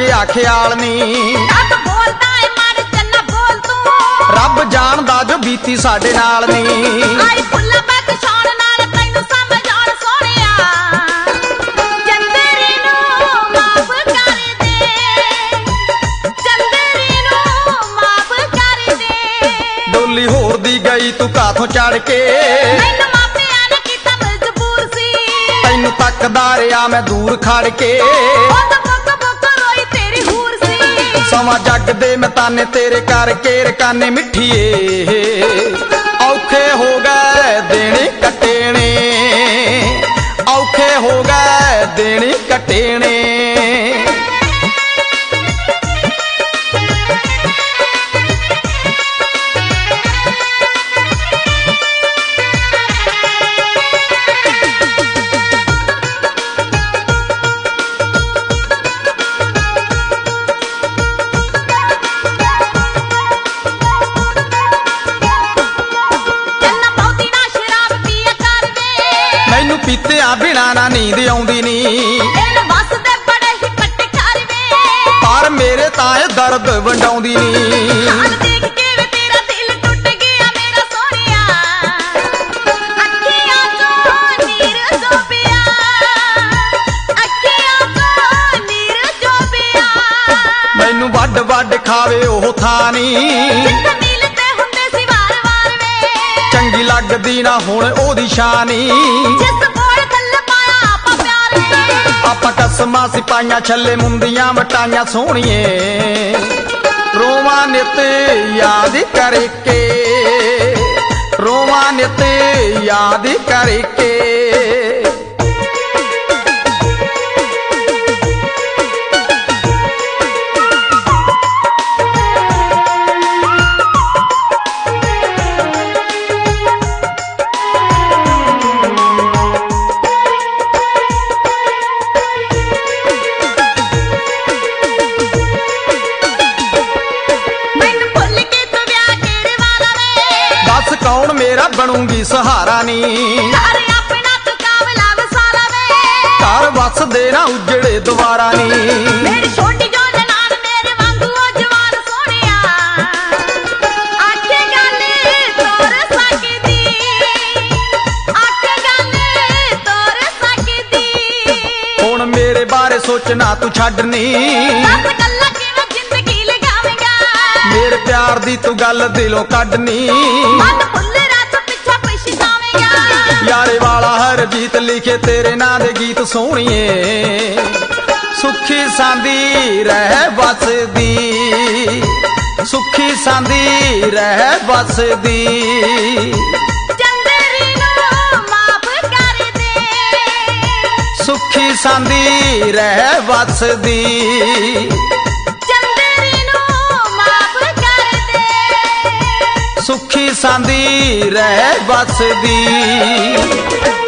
ਆ ਖਿਆਲ ਨੀ। ਬੋਲਦਾ ਏ ਮਾਰ ਚੱਲਾ ਬੋਲ ਤੂੰ, ਰੱਬ ਜਾਣਦਾ ਜੋ ਬੀਤੀ ਸਾਡੇ ਨਾਲ ਨੀ। ਆਈ ਫੁੱਲਾਂ ਬਖਸ਼ਾਉਣ ਨਾਲ ਤੈਨੂੰ ਸਮਝ ਆਉਣ ਸੋਹਣਿਆ, ਚੰਦਰੀ ਨੂੰ ਮਾਫ ਕਰ ਦੇ, ਚੰਦਰੀ ਨੂੰ ਮਾਫ ਕਰ ਦੇ। ਡੋਲੀ ਹੋਰ ਦੀ ਗਈ ਤੂੰ ਕਾਥੋਂ ਚੜ ਕੇ, ਮੈਨੂੰ ਮਾਪਿਆਂ ਨੇ ਕੀਤਾ ਮਜਬੂਰ ਸੀ, ਤੈਨੂੰ ਤੱਕਦਾ ਰਿਹਾ ਮੈਂ ਦੂਰ ਖੜ ਕੇ। ਰੋਈ ਤੇਰੀ ਹੂਰ ਸੀ, ਸਮਾਂ ਜੱਗ ਦੇ ਮੈਂ ਤਾਨੇ ਤੇਰੇ ਕਰਕੇ ਰਕਾਨੇ ਮਿੱਠੀਏ। ਔਖੇ ਹੋ ਗਏ ਦੇਣੇ ਕੱਟੇਣੇ, ਔਖੇ ਹੋ ਗਏ ਦੇਣੇ ਕੱਟੇਣੇ। ਪੀਤਿਆਂ ਬਿਨਾ ਨਾ ਨੀਂਦ ਆਉਂਦੀ ਨੀ, ਦਿਲ ਵਸਦੇ ਬੜੇ ਹੀ ਪੱਟ ਖਾਰਵੇ, ਪਰ ਮੇਰੇ ਤਾਂ ਇਹ ਦਰਦ ਵੰਡਾਉਂਦੀ ਨੀ। ਹਾਲ ਦੇਖ ਕੇ ਵੇ ਤੇਰਾ ਦਿਲ ਟੁੱਟ ਗਿਆ ਮੇਰਾ ਸੋਹਣਿਆ, ਅੱਖੀਆਂ ਤੋਂ ਨੀਰ ਜੋ ਪਿਆ, ਅੱਖੀਆਂ ਤੋਂ ਨੀਰ ਜੋ ਪਿਆ। ਮੈਨੂੰ ਵੱਡ ਵੱਡ ਖਾਵੇ ਉਹ ਥਾਂ ਨੀ, ਜਿੱਥੇ ਮਿਲਦੇ ਹੁੰਦੇ ਸੀ ਵਾਰ ਵਾਰ ਵੇ, ਚੰਗੀ ਲੱਗਦੀ ਨਾ ਹੁਣ ਉਹਦੀ ਸ਼ਾਨੀ। ਜਿਸ ਆਪਾਂ ਕਸਮਾਂ ਸਿਪਾਈਆਂ ਛੱਲੇ ਮੁੰਦੀਆਂ ਵਟਾਈਆਂ ਸੋਹਣੀਏ। ਰੋਵਾਂ ਨਿਤ ਯਾਦ ਕਰਕੇ, ਰੋਵਾਂ ਨਿਤ ਯਾਦ ਕਰਕੇ। ਕੌਣ ਮੇਰਾ ਬਣੂਗੀ ਸਹਾਰਾ ਨੀ, ਘਰ ਆਪਣਾ ਤੂੰ ਕਾਬਲਾ ਵਸਾਲਾ ਵੇ, ਘਰ ਵਸਦੇ ਨਾ ਉਜੜੇ ਦੁਆਰਾ ਨੀ। ਮੇਰੀ ਛੋਟੀ ਜੋ ਨਨਾਣ ਮੇਰੇ ਵਾਂਗੂ ਉਹ ਜਵਾਨ ਸੋਹਣਿਆ, ਆਖੇ ਗੱਲ ਤੋਰ ਸਕਦੀ, ਆਖੇ ਗੱਲ ਤੋਰ ਸਕਦੀ। ਹੁਣ ਮੇਰੇ ਬਾਰੇ ਸੋਚਣਾ ਤੂੰ ਛੱਡਨੀ, ਦੱਸ ਗੱਲਾਂ ਕਿਵੇਂ ਜ਼ਿੰਦਗੀ ਲਗਾਵੇਂਗਾ, ਮੇਰੇ ਪਿਆਰ ਦੀ ਤੂੰ ਗੱਲ ਦਿਲੋਂ ਕੱਢਨੀ। ਯਾਰੇ ਵਾਲਾ ਹਰਜੀਤ ਲਿਖੇ ਤੇਰੇ ਨਾਂ ਦੇ ਗੀਤ ਸੋਹਣੀਏ। ਸੁੱਖੀ ਸਾਂਦੀ ਰਹਿ ਵਸਦੀ, ਸੁੱਖੀ ਸਾਂਦੀ ਰਹਿ ਵਸਦੀ। ਚੰਦਰੀ ਨੂੰ ਮਾਫ ਕਰ ਦੇ, ਸੁੱਖੀ ਸਾਂਦੀ ਰਹਿ ਵਸਦੀ। ਚੰਦਰੀ ਨੂੰ ਮਾਫ ਕਰ ਦੇ, ਸੁੱਖੀ ਸਾਂਦੀ ਰਹਿ ਵਸਦੀ।